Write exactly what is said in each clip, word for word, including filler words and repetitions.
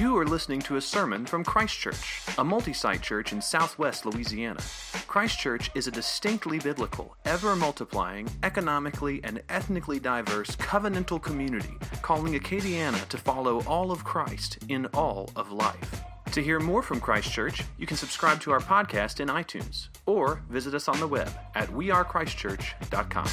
You are listening to a sermon from Christ Church, a multi-site church in southwest Louisiana. Christ Church is a distinctly biblical, ever-multiplying, economically and ethnically diverse covenantal community calling Acadiana to follow all of Christ in all of life. To hear more from Christ Church, you can subscribe to our podcast in iTunes or visit us on the web at we are christ church dot com.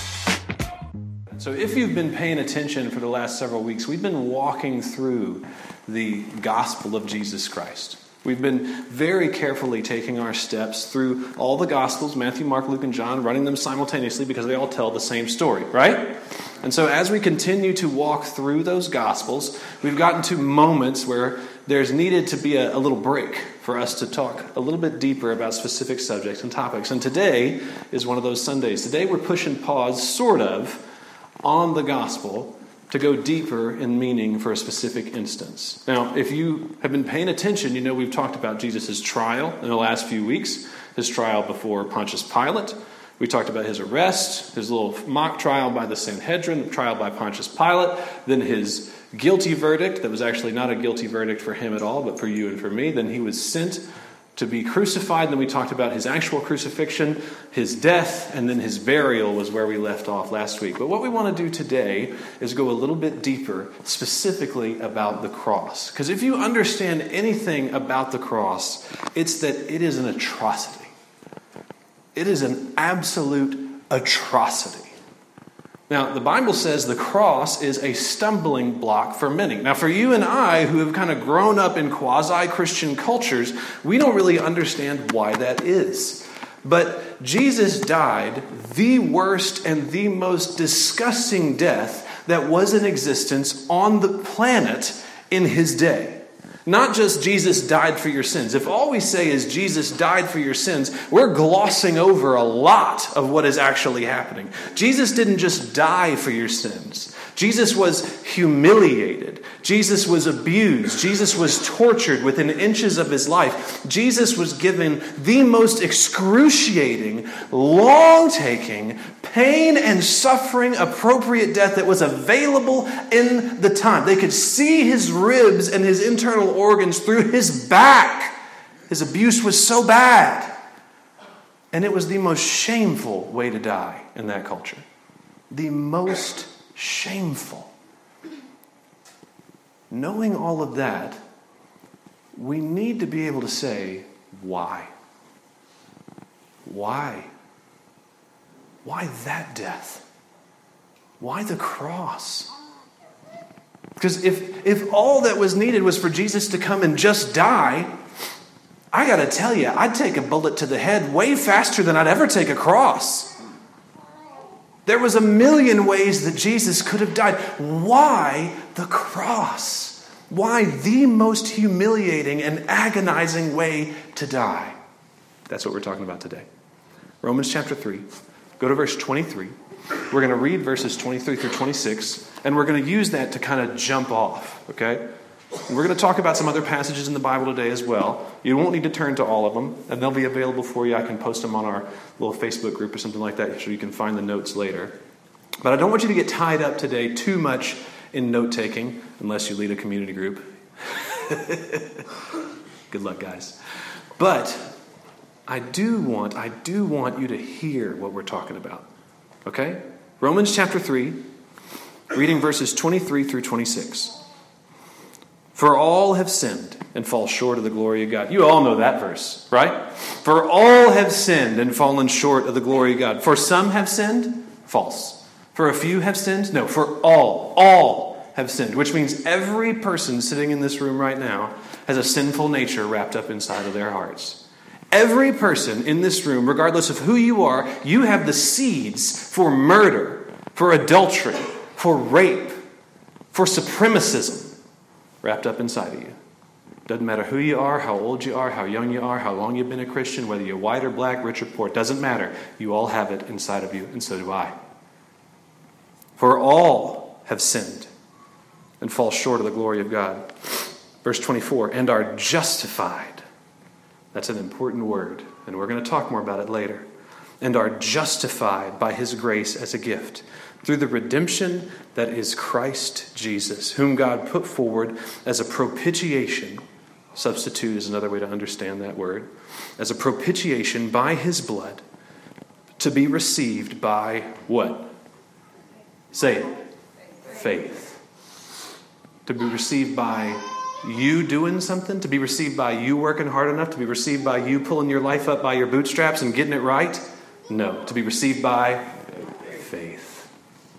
So if you've been paying attention for the last several weeks, we've been walking through the gospel of Jesus Christ. We've been very carefully taking our steps through all the gospels, Matthew, Mark, Luke, and John, running them simultaneously because they all tell the same story, right? And so as we continue to walk through those gospels, we've gotten to moments where there's needed to be a, a little break for us to talk a little bit deeper about specific subjects and topics. And today is one of those Sundays. Today we're pushing pause, sort of, on the gospel to go deeper in meaning for a specific instance. Now, if you have been paying attention, you know we've talked about Jesus' trial in the last few weeks, his trial before Pontius Pilate. We talked about his arrest, his little mock trial by the Sanhedrin, the trial by Pontius Pilate, then his guilty verdict that was actually not a guilty verdict for him at all, but for you and for me. Then he was sent to be crucified. Then we talked about his actual crucifixion, his death, and then his burial was where we left off last week. But what we want to do today is go a little bit deeper, specifically about the cross. Because if you understand anything about the cross, it's that it is an atrocity. It is an absolute atrocity. Now, the Bible says the cross is a stumbling block for many. Now, for you and I, who have kind of grown up in quasi-Christian cultures, we don't really understand why that is. But Jesus died the worst and the most disgusting death that was in existence on the planet in his day. Not just Jesus died for your sins. If all we say is Jesus died for your sins, we're glossing over a lot of what is actually happening. Jesus didn't just die for your sins. Jesus was humiliated. Jesus was abused. Jesus was tortured within inches of his life. Jesus was given the most excruciating, long-taking, pain and suffering appropriate death that was available in the time. They could see his ribs and his internal organs through his back. His abuse was so bad. And it was the most shameful way to die in that culture. The most shameful. Knowing all of that, we need to be able to say, why? Why? Why that death? Why the cross? Because if, if all that was needed was for Jesus to come and just die, I got to tell you, I'd take a bullet to the head way faster than I'd ever take a cross. There was a million ways that Jesus could have died. Why the cross? Why the most humiliating and agonizing way to die? That's what we're talking about today. Romans chapter three. Go to verse twenty-three. We're going to read verses twenty-three through twenty-six, and we're going to use that to kind of jump off, okay? And we're going to talk about some other passages in the Bible today as well. You won't need to turn to all of them, and they'll be available for you. I can post them on our little Facebook group or something like that so you can find the notes later. But I don't want you to get tied up today too much in note-taking, unless you lead a community group. Good luck, guys. But I do want, I do want you to hear what we're talking about. Okay? Romans chapter three, reading verses twenty-three through twenty-six. For all have sinned and fall short of the glory of God. You all know that verse, right? For all have sinned and fallen short of the glory of God. For some have sinned? False. For a few have sinned? No, for all. All have sinned. Which means every person sitting in this room right now has a sinful nature wrapped up inside of their hearts. Every person in this room, regardless of who you are, you have the seeds for murder, for adultery, for rape, for supremacism wrapped up inside of you. Doesn't matter who you are, how old you are, how young you are, how long you've been a Christian, whether you're white or black, rich or poor. Doesn't matter. You all have it inside of you, and so do I. For all have sinned and fall short of the glory of God. Verse twenty-four, and are justified. That's an important word, and we're going to talk more about it later. and are justified by his grace as a gift through the redemption that is Christ Jesus, whom God put forward as a propitiation. Substitute is another way to understand that word. As a propitiation by his blood to be received by what? Say it. Faith. To be received by you doing something, to be received by you working hard enough, to be received by you pulling your life up by your bootstraps and getting it right. No, to be received by faith.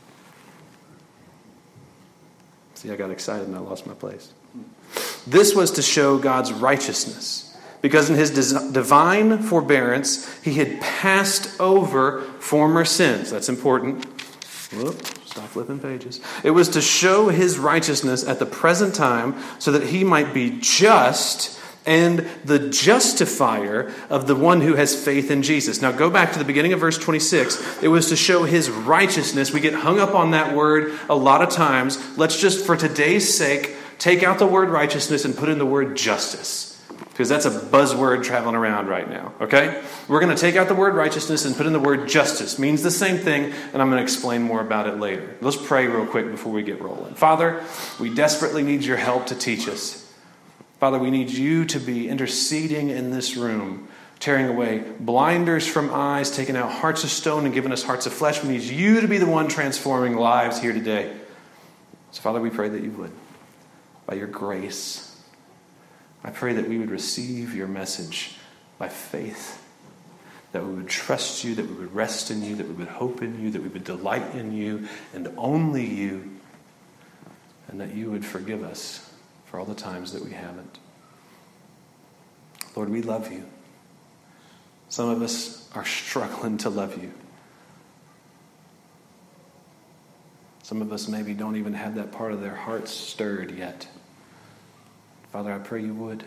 See, I got excited and I lost my place. This was to show God's righteousness, because in his divine forbearance, he had passed over former sins. That's important. Whoop, stop flipping pages. It was to show his righteousness at the present time so that he might be just and the justifier of the one who has faith in Jesus. Now go back to the beginning of verse twenty-six. It was to show his righteousness. We get hung up on that word a lot of times. Let's just, for today's sake, take out the word righteousness and put in the word justice. Because that's a buzzword traveling around right now, okay? We're going to take out the word righteousness and put in the word justice. It means the same thing, and I'm going to explain more about it later. Let's pray real quick before we get rolling. Father, we desperately need your help to teach us. Father, we need you to be interceding in this room, tearing away blinders from eyes, taking out hearts of stone and giving us hearts of flesh. We need you to be the one transforming lives here today. So, Father, we pray that you would, by your grace. I pray that we would receive your message by faith, that we would trust you, that we would rest in you, that we would hope in you, that we would delight in you and only you, and that you would forgive us for all the times that we haven't. Lord, we love you. Some of us are struggling to love you. Some of us maybe don't even have that part of their hearts stirred yet. Father, I pray you would.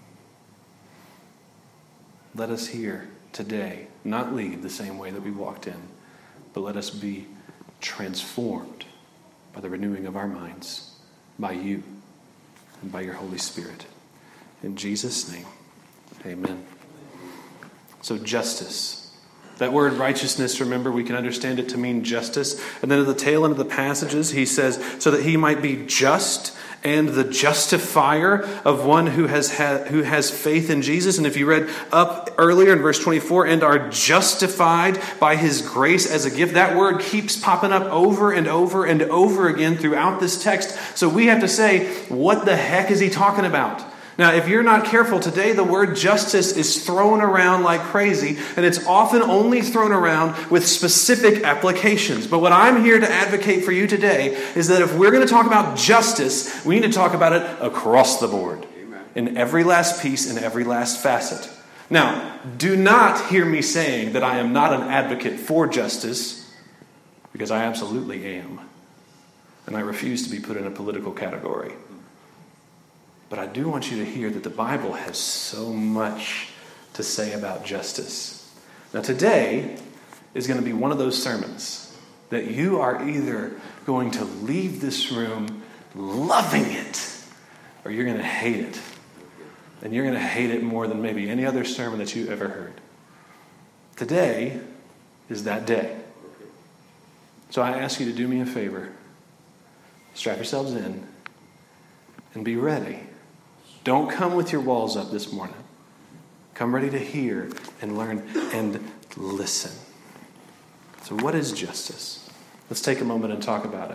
Let us here today not leave the same way that we walked in, but let us be transformed by the renewing of our minds, by you and by your Holy Spirit. In Jesus' name, amen. So justice. That word righteousness, remember, we can understand it to mean justice. And then at the tail end of the passages, he says, so that he might be just and the justifier of one who has ha- who has faith in Jesus. And if you read up earlier in verse twenty-four, and are justified by his grace as a gift, that word keeps popping up over and over and over again throughout this text. So we have to say, what the heck is he talking about? Now, if you're not careful today, the word justice is thrown around like crazy, and it's often only thrown around with specific applications. But what I'm here to advocate for you today is that if we're going to talk about justice, we need to talk about it across the board, Amen. In every last piece, in every last facet. Now, do not hear me saying that I am not an advocate for justice, because I absolutely am. And I refuse to be put in a political category. But I do want you to hear that the Bible has so much to say about justice. Now today is going to be one of those sermons that you are either going to leave this room loving it, or you're going to hate it. And you're going to hate it more than maybe any other sermon that you ever heard. Today is that day. So I ask you to do me a favor. Strap yourselves in and be ready. Don't come with your walls up this morning. Come ready to hear and learn and listen. So what is justice? Let's take a moment and talk about it.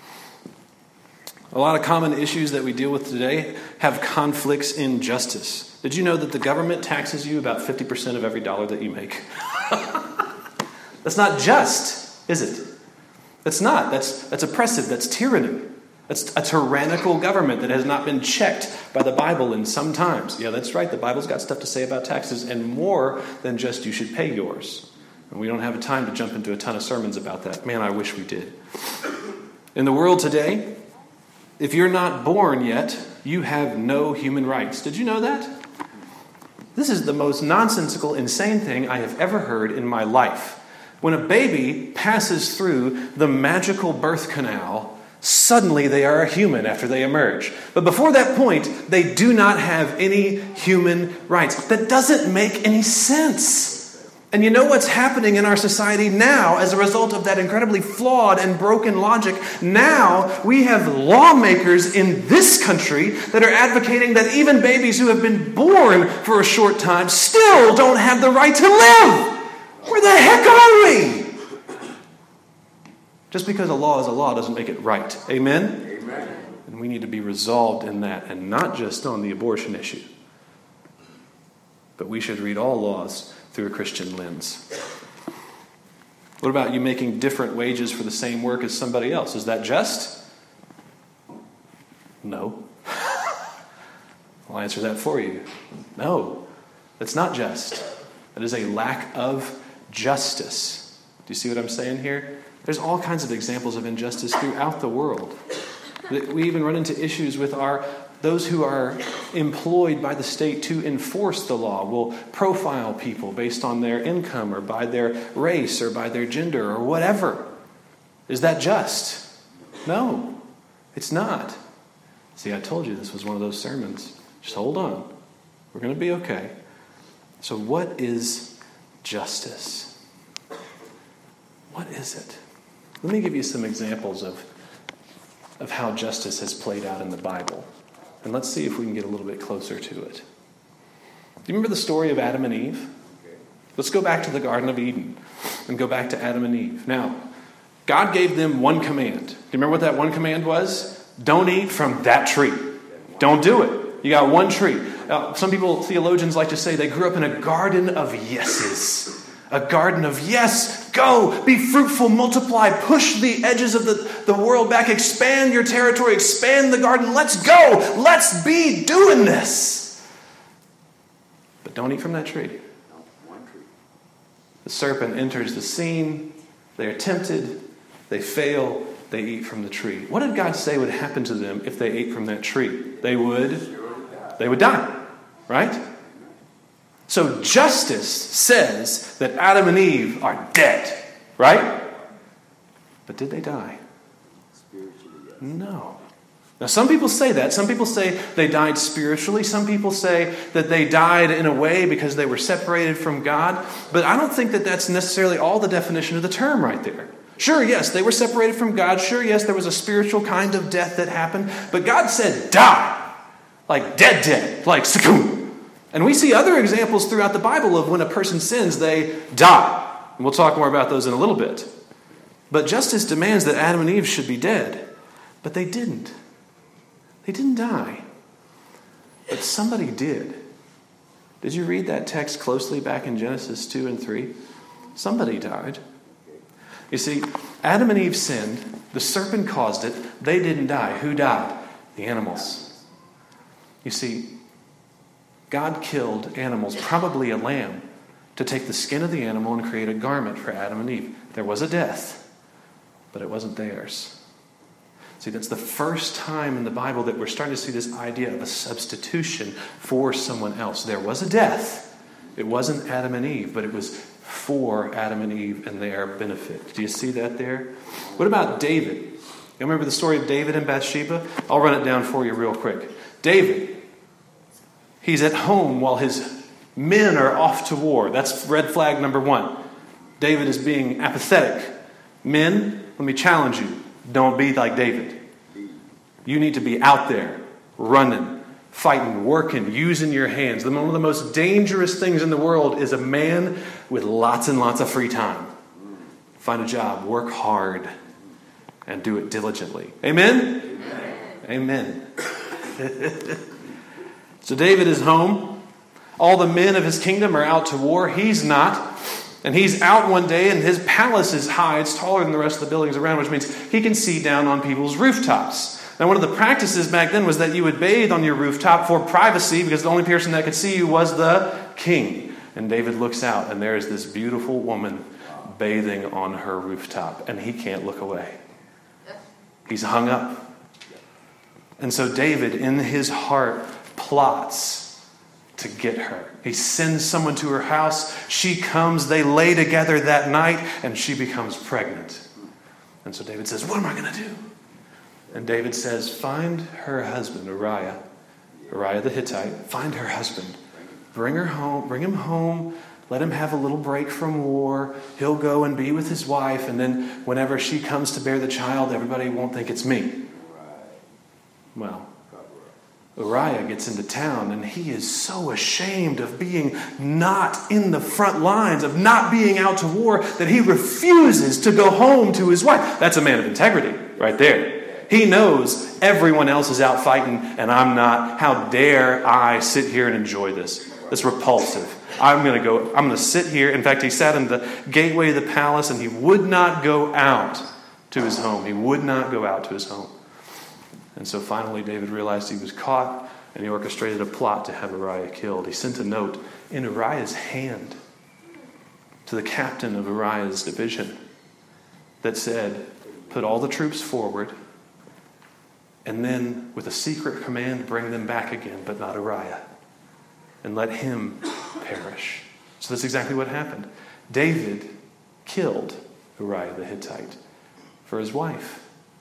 A lot of common issues that we deal with today have conflicts in justice. Did you know that the government taxes you about fifty percent of every dollar that you make? That's not just, is it? That's not. That's, that's oppressive. That's tyranny. That's a tyrannical government that has not been checked by the Bible in some times. Yeah, that's right. The Bible's got stuff to say about taxes, and more than just you should pay yours. And we don't have time to jump into a ton of sermons about that. Man, I wish we did. In the world today, if you're not born yet, you have no human rights. Did you know that? This is the most nonsensical, insane thing I have ever heard in my life. When a baby passes through the magical birth canal, suddenly they are a human after they emerge. But before that point, they do not have any human rights. That doesn't make any sense. And you know what's happening in our society now as a result of that incredibly flawed and broken logic? Now we have lawmakers in this country that are advocating that even babies who have been born for a short time still don't have the right to live. Where the heck are we? Just because a law is a law doesn't make it right. Amen? Amen. And we need to be resolved in that, and not just on the abortion issue. But we should read all laws through a Christian lens. What about you making different wages for the same work as somebody else? Is that just? No. I'll answer that for you. No, that's not just. It is a lack of justice. Do you see what I'm saying here? There's all kinds of examples of injustice throughout the world. We even run into issues with our those who are employed by the state to enforce the law will profile people based on their income or by their race or by their gender or whatever. Is that just? No, it's not. See, I told you this was one of those sermons. Just hold on. We're going to be okay. So what is justice? What is it? Let me give you some examples of, of how justice has played out in the Bible. And let's see if we can get a little bit closer to it. Do you remember the story of Adam and Eve? Let's go back to the Garden of Eden and go back to Adam and Eve. Now, God gave them one command. Do you remember what that one command was? Don't eat from that tree. Don't do it. You got one tree. Now, some people, theologians, like to say they grew up in a garden of yeses. A garden of yes, go, be fruitful, multiply, push the edges of the, the world back, expand your territory, expand the garden. Let's go. Let's be doing this. But don't eat from that tree. The serpent enters the scene. They are tempted. They fail. They eat from the tree. What did God say would happen to them if they ate from that tree? They would, they would die, right? So justice says that Adam and Eve are dead, right? But did they die? No. Now some people say that. Some people say they died spiritually. Some people say that they died in a way because they were separated from God. But I don't think that that's necessarily all the definition of the term right there. Sure, yes, they were separated from God. Sure, yes, there was a spiritual kind of death that happened. But God said die. Like dead, dead. Like succumb. And we see other examples throughout the Bible of when a person sins, they die. And we'll talk more about those in a little bit. But justice demands that Adam and Eve should be dead. But they didn't. They didn't die. But somebody did. Did you read that text closely back in Genesis two and three? Somebody died. You see, Adam and Eve sinned. The serpent caused it. They didn't die. Who died? The animals. You see, God killed animals, probably a lamb, to take the skin of the animal and create a garment for Adam and Eve. There was a death, but it wasn't theirs. See, that's the first time in the Bible that we're starting to see this idea of a substitution for someone else. There was a death. It wasn't Adam and Eve, but it was for Adam and Eve and their benefit. Do you see that there? What about David? You remember the story of David and Bathsheba? I'll run it down for you real quick. David. He's at home while his men are off to war. That's red flag number one. David is being apathetic. Men, let me challenge you. Don't be like David. You need to be out there, running, fighting, working, using your hands. One of the most dangerous things in the world is a man with lots and lots of free time. Find a job, work hard, and do it diligently. Amen? Amen. Amen. So David is home. All the men of his kingdom are out to war. He's not. And he's out one day and his palace is high. It's taller than the rest of the buildings around, which means he can see down on people's rooftops. Now, one of the practices back then was that you would bathe on your rooftop for privacy because the only person that could see you was the king. And David looks out and there is this beautiful woman bathing on her rooftop. And he can't look away. He's hung up. And so David, in his heart, plots to get her. He sends someone to her house. She comes. They lay together that night, and she becomes pregnant. And so David says, what am I going to do? And David says, find her husband, Uriah. Uriah the Hittite. Find her husband. Bring her home. Bring him home. Let him have a little break from war. He'll go and be with his wife, and then whenever she comes to bear the child, everybody won't think it's me. Well, Uriah gets into town, and he is so ashamed of being not in the front lines, of not being out to war, that he refuses to go home to his wife. That's a man of integrity right there. He knows everyone else is out fighting, and I'm not. How dare I sit here and enjoy this? It's repulsive. I'm going to go, I'm going to sit here. In fact, he sat in the gateway of the palace, and he would not go out to his home. He would not go out to his home. And so finally David realized he was caught, and he orchestrated a plot to have Uriah killed. He sent a note in Uriah's hand to the captain of Uriah's division that said, put all the troops forward, and then with a secret command, bring them back again, but not Uriah, and let him perish. So that's exactly what happened. David killed Uriah the Hittite for his wife.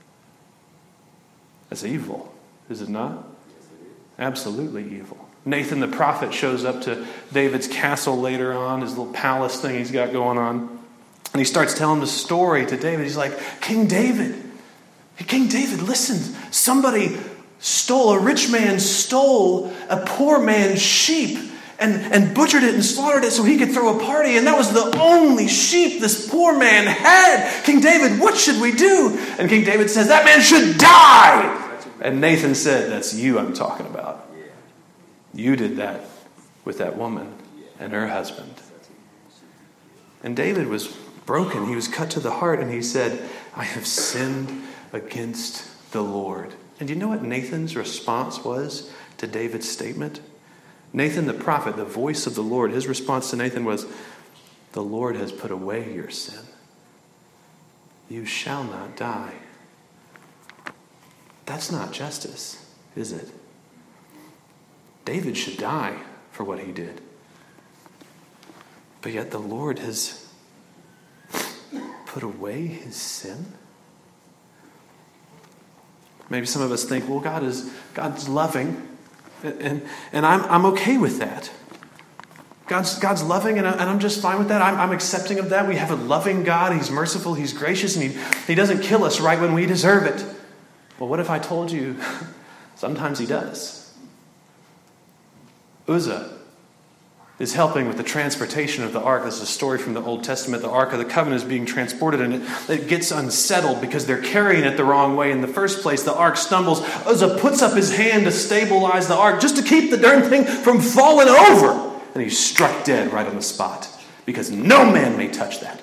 That's evil, is it not? Absolutely evil. Nathan the prophet shows up to David's castle later on, his little palace thing he's got going on. And he starts telling the story to David. He's like, King David, King David, listen, somebody stole, a rich man stole a poor man's sheep and, and butchered it and slaughtered it so he could throw a party. And that was the only sheep this poor man had. King David, what should we do? And King David says, that man should die. And Nathan said, that's you I'm talking about. You did that with that woman and her husband. And David was broken. He was cut to the heart, and he said, I have sinned against the Lord. And you know what Nathan's response was to David's statement? Nathan the prophet, the voice of the Lord, his response to Nathan was, the Lord has put away your sin. You shall not die. That's not justice, is it? David should die for what he did. But yet the Lord has put away his sin? Maybe some of us think, well, God is God's loving, and, and I'm I'm okay with that. God's God's loving, and, I, and I'm just fine with that. I'm, I'm accepting of that. We have a loving God. He's merciful. He's gracious, and he, he doesn't kill us right when we deserve it. Well, what if I told you sometimes he does? Uzzah is helping with the transportation of the ark. This is a story from the Old Testament. The Ark of the Covenant is being transported, and it, it gets unsettled because they're carrying it the wrong way in the first place. The ark stumbles. Uzzah puts up his hand to stabilize the ark just to keep the darn thing from falling over. And he's struck dead right on the spot because no man may touch that.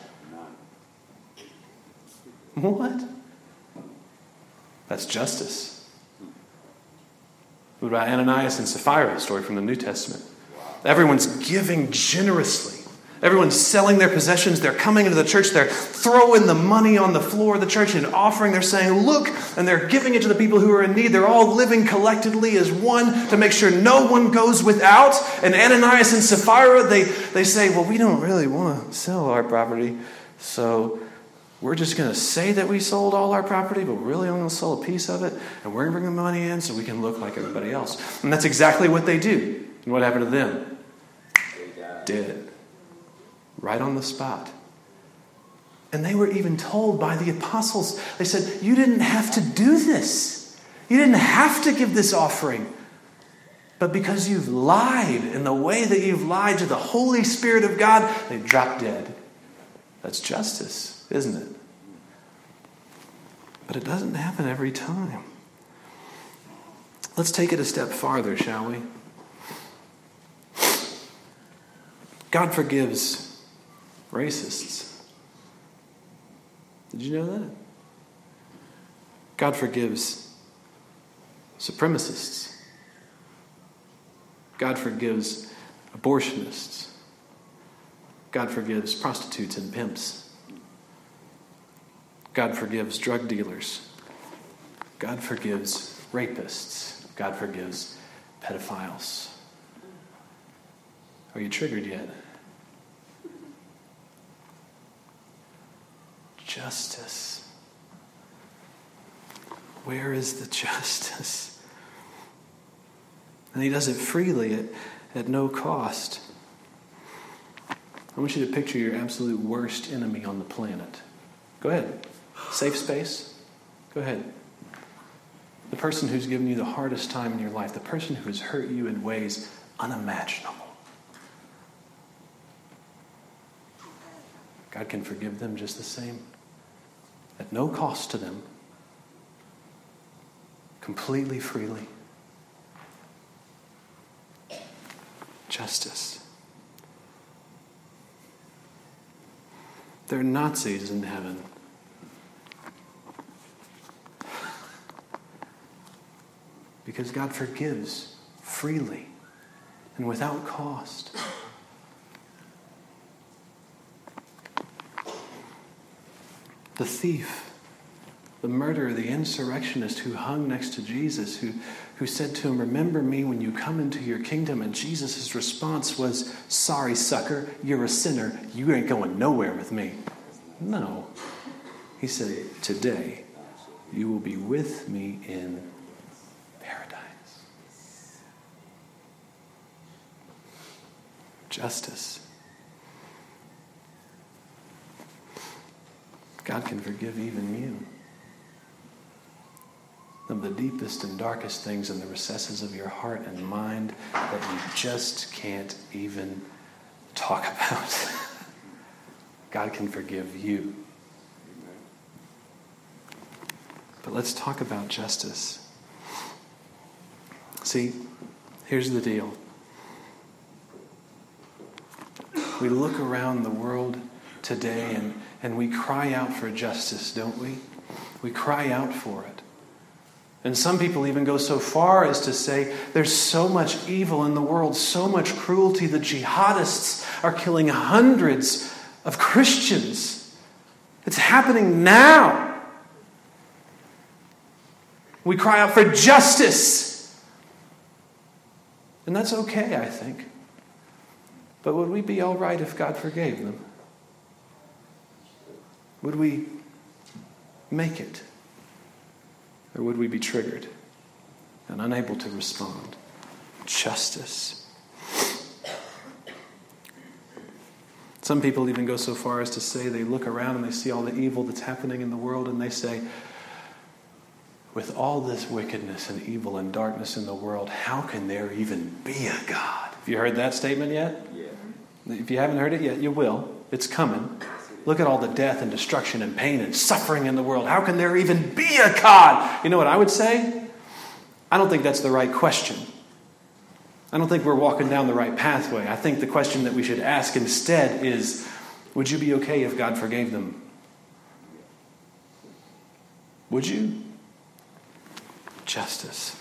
What? That's justice. What about Ananias and Sapphira, a story from the New Testament? Everyone's giving generously. Everyone's selling their possessions. They're coming into the church. They're throwing the money on the floor of the church and offering. They're saying, look, and they're giving it to the people who are in need. They're all living collectively as one to make sure no one goes without. And Ananias and Sapphira, they, they say, well, we don't really want to sell our property, so we're just going to say that we sold all our property, but we're really only going to sell a piece of it, and we're going to bring the money in so we can look like everybody else. And that's exactly what they do. And what happened to them? Dead. Right on the spot. And they were even told by the apostles, they said, you didn't have to do this. You didn't have to give this offering. But because you've lied in the way that you've lied to the Holy Spirit of God, they dropped dead. That's justice, isn't it? But it doesn't happen every time. Let's take it a step farther, shall we? God forgives racists. Did you know that? God forgives supremacists. God forgives abortionists. God forgives prostitutes and pimps. God forgives drug dealers. God forgives rapists. God forgives pedophiles. Are you triggered yet? Justice. Where is the justice? And he does it freely at, at no cost. I want you to picture your absolute worst enemy on the planet. Go ahead. Safe space. Go ahead. The person who's given you the hardest time in your life. The person who has hurt you in ways unimaginable. God can forgive them just the same. At no cost to them. Completely freely. Justice. There are Nazis in heaven. Because God forgives freely and without cost. The thief, the murderer, the insurrectionist who hung next to Jesus, who, who said to him, "Remember me when you come into your kingdom." And Jesus' response was, "Sorry, sucker, you're a sinner. You ain't going nowhere with me." No. He said, "Today you will be with me in paradise." Justice. God can forgive even you. Of the deepest and darkest things in the recesses of your heart and mind that you just can't even talk about. God can forgive you. But let's talk about justice. See, here's the deal. We look around the world today and, and we cry out for justice, don't we? We cry out for it. And some people even go so far as to say there's so much evil in the world, so much cruelty. The jihadists are killing hundreds of Christians. It's happening now. We cry out for justice. And that's okay, I think. But would we be all right if God forgave them? Would we make it? Or would we be triggered and unable to respond? Justice. Some people even go so far as to say they look around and they see all the evil that's happening in the world and they say, with all this wickedness and evil and darkness in the world, how can there even be a God? Have you heard that statement yet? Yeah. If you haven't heard it yet, you will. It's coming. Look at all the death and destruction and pain and suffering in the world. How can there even be a God? You know what I would say? I don't think that's the right question. I don't think we're walking down the right pathway. I think the question that we should ask instead is, would you be okay if God forgave them? Would you? Justice.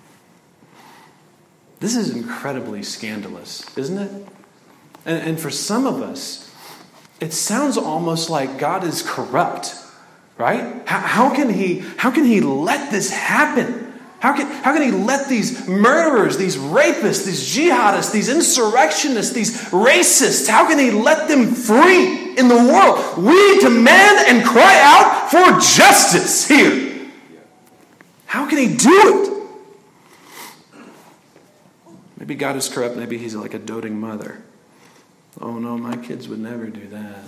This is incredibly scandalous, isn't it? And, and for some of us, it sounds almost like God is corrupt, right? How, how can he, how can he let this happen? How can, how can he let these murderers, these rapists, these jihadists, these insurrectionists, these racists, how can he let them free in the world? We demand and cry out for justice here. How can he do it? Maybe God is corrupt. Maybe he's like a doting mother. Oh no, my kids would never do that.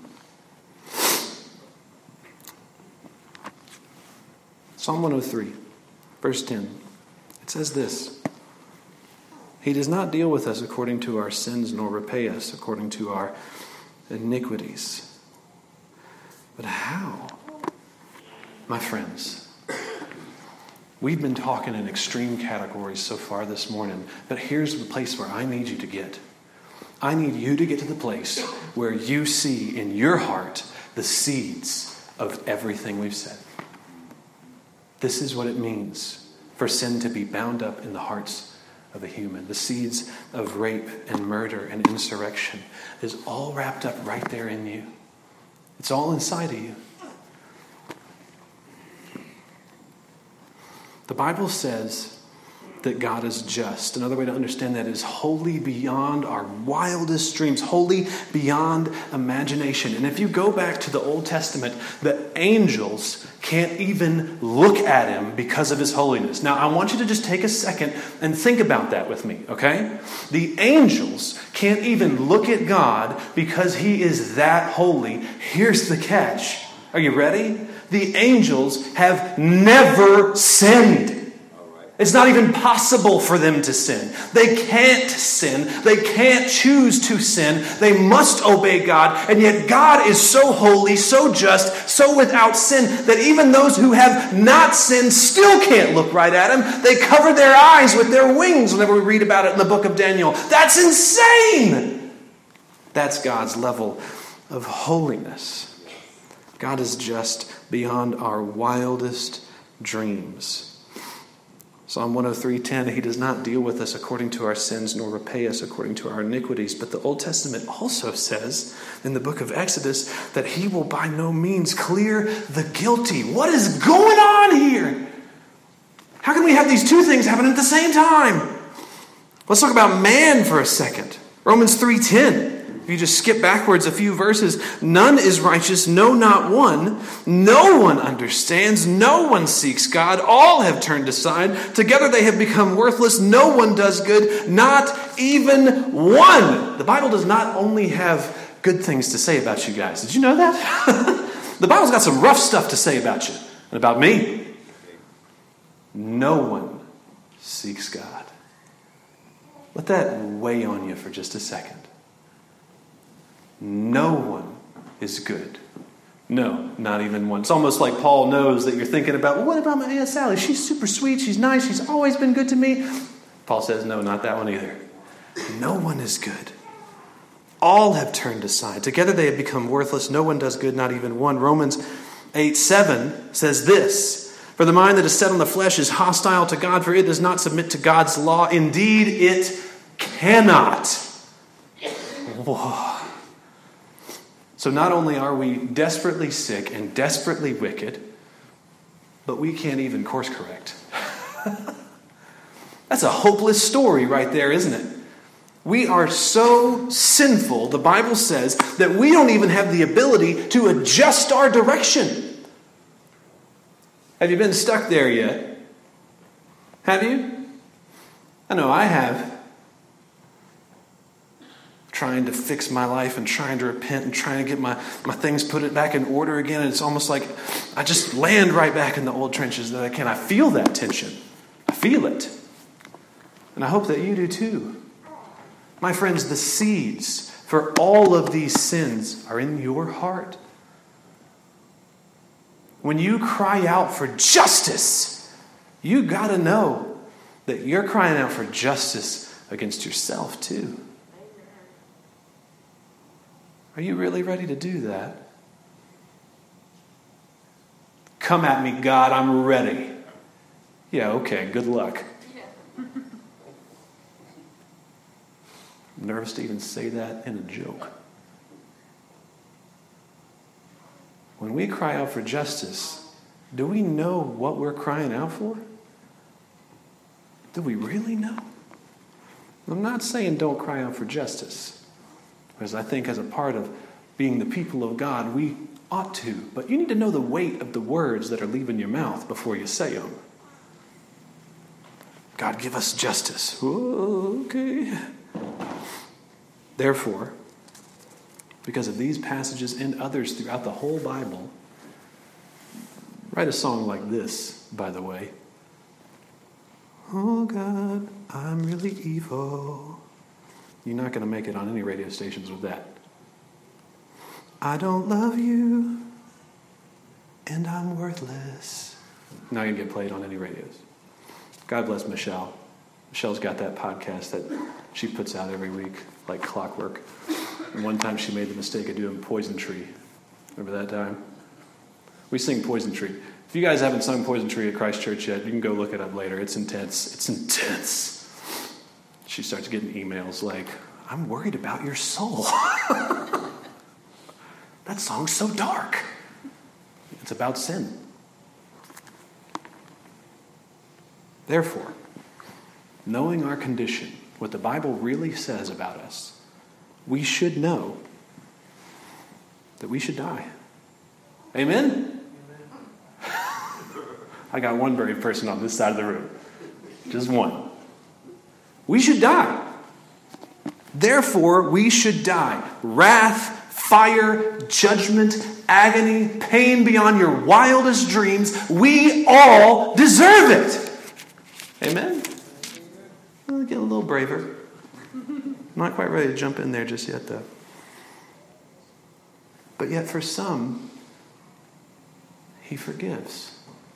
Psalm one oh three, verse ten. It says this. He does not deal with us according to our sins, nor repay us according to our iniquities. But how? My friends, we've been talking in extreme categories so far this morning, but here's the place where I need you to get. I need you to get to the place where you see in your heart the seeds of everything we've said. This is what it means for sin to be bound up in the hearts of a human. The seeds of rape and murder and insurrection is all wrapped up right there in you. It's all inside of you. The Bible says that God is just. Another way to understand that is holy beyond our wildest dreams, holy beyond imagination. And if you go back to the Old Testament, the angels can't even look at him because of his holiness. Now, I want you to just take a second and think about that with me, okay? The angels can't even look at God because he is that holy. Here's the catch. Are you ready? The angels have never sinned. It's not even possible for them to sin. They can't sin. They can't choose to sin. They must obey God. And yet God is so holy, so just, so without sin that even those who have not sinned still can't look right at him. They cover their eyes with their wings whenever we read about it in the book of Daniel. That's insane. That's God's level of holiness. God is just beyond our wildest dreams. Psalm one oh three ten, he does not deal with us according to our sins, nor repay us according to our iniquities. But the Old Testament also says in the book of Exodus that he will by no means clear the guilty. What is going on here? How can we have these two things happen at the same time? Let's talk about man for a second. Romans three ten. If you just skip backwards a few verses, none is righteous, no, not one. No one understands, no one seeks God. All have turned aside. Together they have become worthless. No one does good, not even one. The Bible does not only have good things to say about you guys. Did you know that? The Bible's got some rough stuff to say about you and about me. No one seeks God. Let that weigh on you for just a second. No one is good. No, not even one. It's almost like Paul knows that you're thinking about, well, what about my Aunt Sally? She's super sweet. She's nice. She's always been good to me. Paul says, no, not that one either. No one is good. All have turned aside. Together they have become worthless. No one does good, not even one. Romans eight seven says this, for the mind that is set on the flesh is hostile to God, for it does not submit to God's law. Indeed, it cannot. Whoa. So not only are we desperately sick and desperately wicked, but we can't even course correct. That's a hopeless story right there, isn't it? We are so sinful, the Bible says, that we don't even have the ability to adjust our direction. Have you been stuck there yet? Have you? I know I have. Trying to fix my life and trying to repent and trying to get my, my things put it back in order again. And it's almost like I just land right back in the old trenches that I can. I feel that tension. I feel it. And I hope that you do too. My friends, the seeds for all of these sins are in your heart. When you cry out for justice, you got to know that you're crying out for justice against yourself too. Are you really ready to do that? Come at me, God, I'm ready. Yeah, okay, good luck. I'm nervous to even say that in a joke. When we cry out for justice, do we know what we're crying out for? Do we really know? I'm not saying don't cry out for justice. Because I think as a part of being the people of God, we ought to. But you need to know the weight of the words that are leaving your mouth before you say them. God, give us justice. Whoa, okay. Therefore, because of these passages and others throughout the whole Bible, write a song like this, by the way. Oh God, I'm really evil. You're not going to make it on any radio stations with that. I don't love you, and I'm worthless. Not going to get played on any radios. God bless Michelle. Michelle's got that podcast that she puts out every week, like clockwork. And one time she made the mistake of doing Poison Tree. Remember that time? We sing Poison Tree. If you guys haven't sung Poison Tree at Christ Church yet, you can go look it up later. It's intense. It's intense. She starts getting emails like, I'm worried about your soul. That song's so dark. It's about sin. Therefore, knowing our condition, what the Bible really says about us, we should know that we should die. Amen? I got one brave person on this side of the room. Just one. We should die. Therefore, we should die. Wrath, fire, judgment, agony, pain beyond your wildest dreams. We all deserve it. Amen? I'll get a little braver. I'm not quite ready to jump in there just yet, though. But yet for some, he forgives.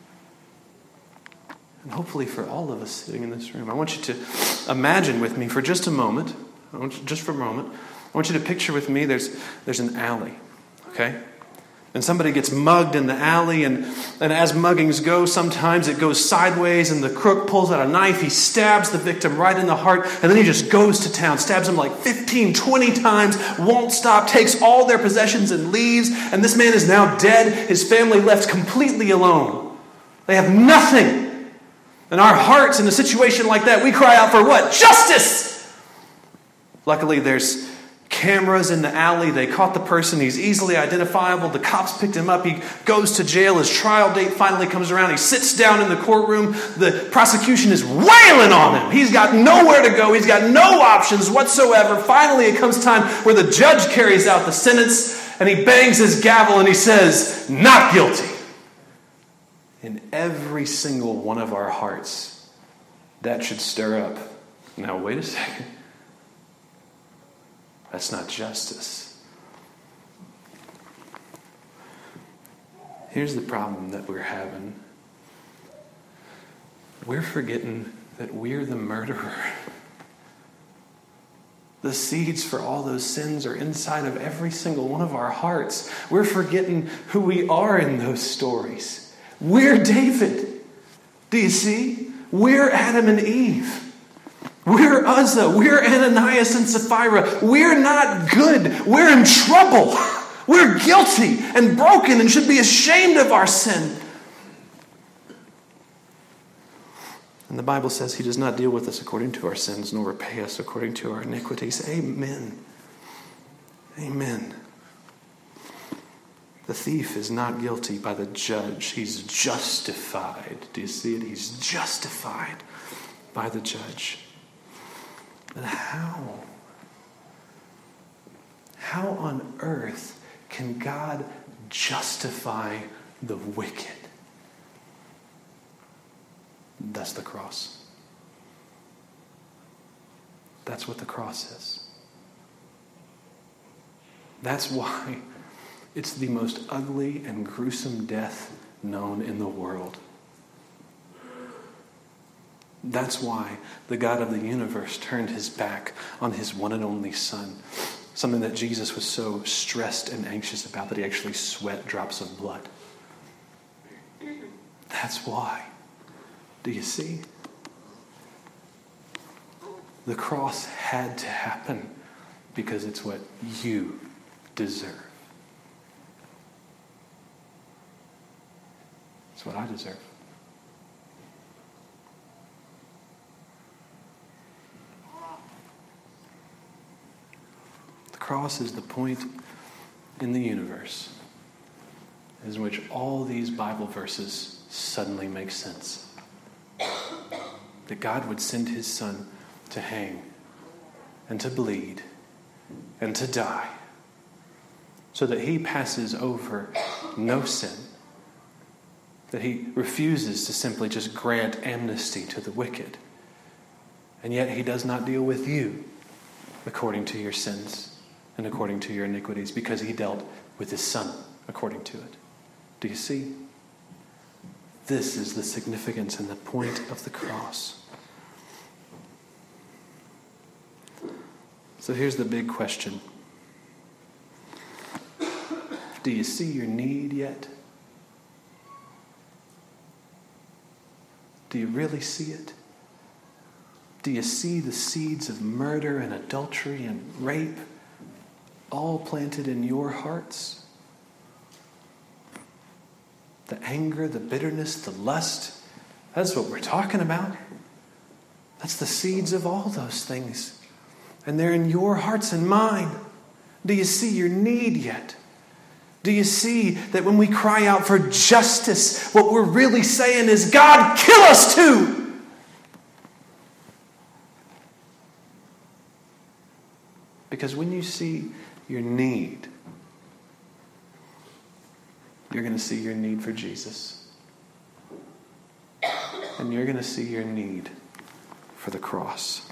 And hopefully for all of us sitting in this room, I want you to imagine with me for just a moment, I want you, just for a moment, I want you to picture with me there's there's an alley, okay? And somebody gets mugged in the alley, and, and as muggings go, sometimes it goes sideways, and the crook pulls out a knife, he stabs the victim right in the heart, and then he just goes to town, stabs him like fifteen, twenty times, won't stop, takes all their possessions and leaves, and this man is now dead, his family left completely alone. They have nothing. In our hearts, in a situation like that, we cry out for what? Justice! Luckily, there's cameras in the alley. They caught the person. He's easily identifiable. The cops picked him up. He goes to jail. His trial date finally comes around. He sits down in the courtroom. The prosecution is wailing on him. He's got nowhere to go. He's got no options whatsoever. Finally, it comes time where the judge carries out the sentence, and he bangs his gavel and he says, "Not guilty." In every single one of our hearts, that should stir up. Now, wait a second. That's not justice. Here's the problem that we're having. We're forgetting that we're the murderer. The seeds for all those sins are inside of every single one of our hearts. We're forgetting who we are in those stories. We're David. Do you see? We're Adam and Eve. We're Uzzah. We're Ananias and Sapphira. We're not good. We're in trouble. We're guilty and broken and should be ashamed of our sin. And the Bible says he does not deal with us according to our sins, nor repay us according to our iniquities. Amen. Amen. The thief is not guilty by the judge. He's justified. Do you see it? He's justified by the judge. But how? How on earth can God justify the wicked? That's the cross. That's what the cross is. That's why it's the most ugly and gruesome death known in the world. That's why the God of the universe turned his back on his one and only Son. Something that Jesus was so stressed and anxious about that he actually sweat drops of blood. That's why. Do you see? The cross had to happen because it's what you deserve. It's what I deserve. The cross is the point in the universe in which all these Bible verses suddenly make sense. That God would send his Son to hang and to bleed and to die so that he passes over no sin. That he refuses to simply just grant amnesty to the wicked. And yet he does not deal with you according to your sins and according to your iniquities because he dealt with his Son according to it. Do you see? This is the significance and the point of the cross. So here's the big question. Do you see your need yet? Do you really see it? Do you see the seeds of murder and adultery and rape all planted in your hearts? The anger, the bitterness, the lust. That's what we're talking about. That's the seeds of all those things. And they're in your hearts and mine. Do you see your need yet? Do you see that when we cry out for justice, what we're really saying is, God, kill us too? Because when you see your need, you're going to see your need for Jesus. And you're going to see your need for the cross.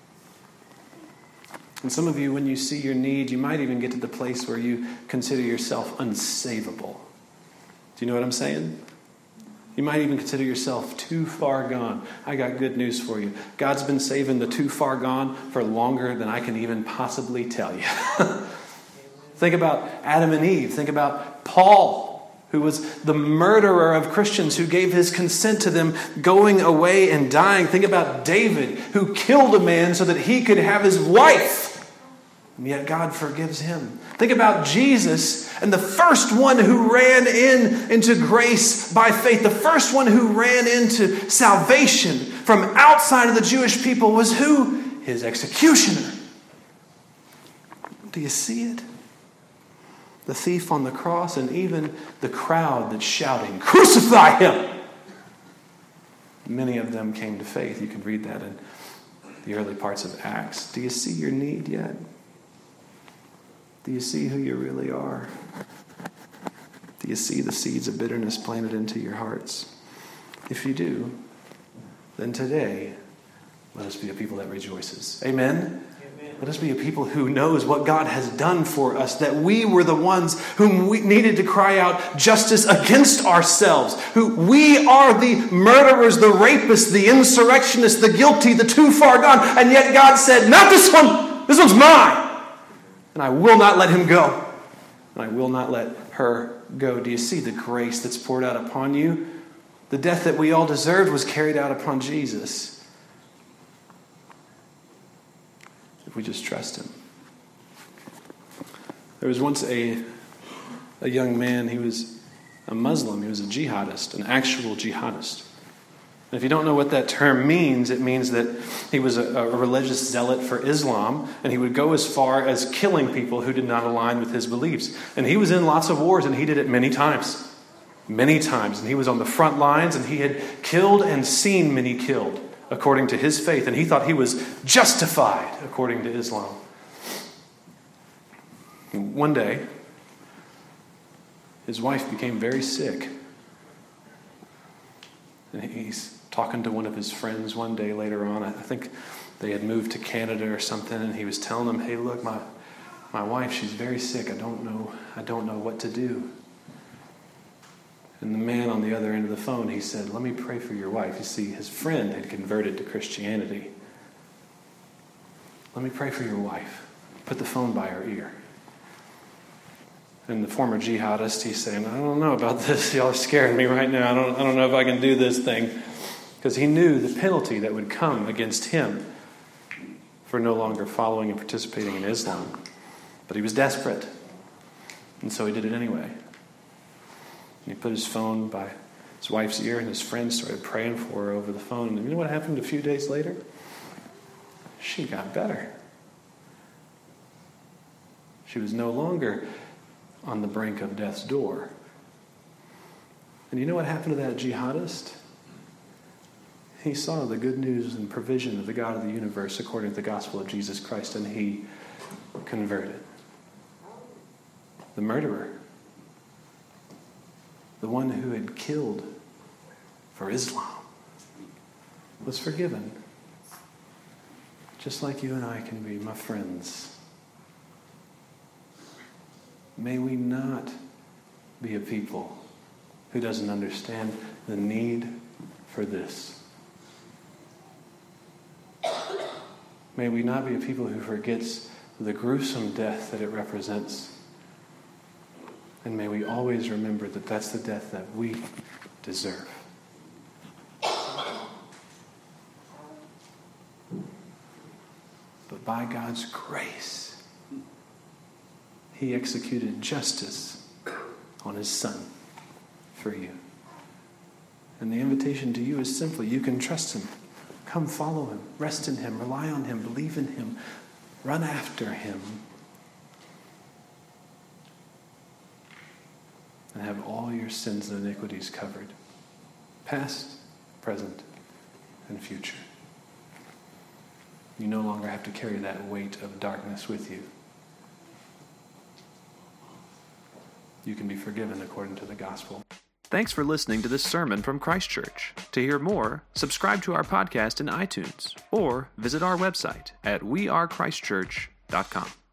And some of you, when you see your need, you might even get to the place where you consider yourself unsavable. Do you know what I'm saying? You might even consider yourself too far gone. I got good news for you. God's been saving the too far gone for longer than I can even possibly tell you. Think about Adam and Eve. Think about Paul, who was the murderer of Christians, who gave his consent to them going away and dying. Think about David, who killed a man so that he could have his wife. And yet God forgives him. Think about Jesus and the first one who ran in into grace by faith. The first one who ran into salvation from outside of the Jewish people was who? His executioner. Do you see it? The thief on the cross, and even the crowd that's shouting, "Crucify him!" Many of them came to faith. You can read that in the early parts of Acts. Do you see your need yet? Do you see who you really are? Do you see the seeds of bitterness planted into your hearts? If you do, then today, let us be a people that rejoices. Amen? Let us be a people who knows what God has done for us, that we were the ones whom we needed to cry out justice against ourselves, who we are the murderers, the rapists, the insurrectionists, the guilty, the too far gone, and yet God said, not this one, this one's mine, and I will not let him go, and I will not let her go. Do you see the grace that's poured out upon you? The death that we all deserved was carried out upon Jesus. We just trust him. There was once a, a young man, he was a Muslim, he was a jihadist, an actual jihadist. And if you don't know what that term means, it means that he was a, a religious zealot for Islam, and he would go as far as killing people who did not align with his beliefs. And he was in lots of wars, and he did it many times. Many times. And he was on the front lines, and he had killed and seen many killed, according to his faith, and he thought he was justified according to Islam. One day, his wife became very sick, and he's talking to one of his friends one day later on. I think they had moved to Canada or something, and he was telling them, "Hey, look, my my wife, she's very sick. I don't know, I don't know what to do." And the man on the other end of the phone, he said, "Let me pray for your wife." You see, his friend had converted to Christianity. "Let me pray for your wife." Put the phone by her ear. And the former jihadist, he's saying, "I don't know about this. Y'all are scaring me right now. I don't, I don't know if I can do this thing." Because he knew the penalty that would come against him for no longer following and participating in Islam. But he was desperate. And so he did it anyway. And he put his phone by his wife's ear, and his friend started praying for her over the phone. And you know what happened a few days later? She got better. She was no longer on the brink of death's door. And you know what happened to that jihadist? He saw the good news and provision of the God of the universe according to the gospel of Jesus Christ, and he converted. The murderer, the one who had killed for Islam, was forgiven. Just like you and I can be, my friends. May we not be a people who doesn't understand the need for this. May we not be a people who forgets the gruesome death that it represents. And may we always remember that that's the death that we deserve. But by God's grace, he executed justice on his Son for you. And the invitation to you is simply, you can trust him. Come follow him, rest in him, rely on him, believe in him, run after him, and have all your sins and iniquities covered, past, present, and future. You no longer have to carry that weight of darkness with you. You can be forgiven according to the gospel. Thanks for listening to this sermon from Christ Church. To hear more, subscribe to our podcast in iTunes or visit our website at we are christ church dot com.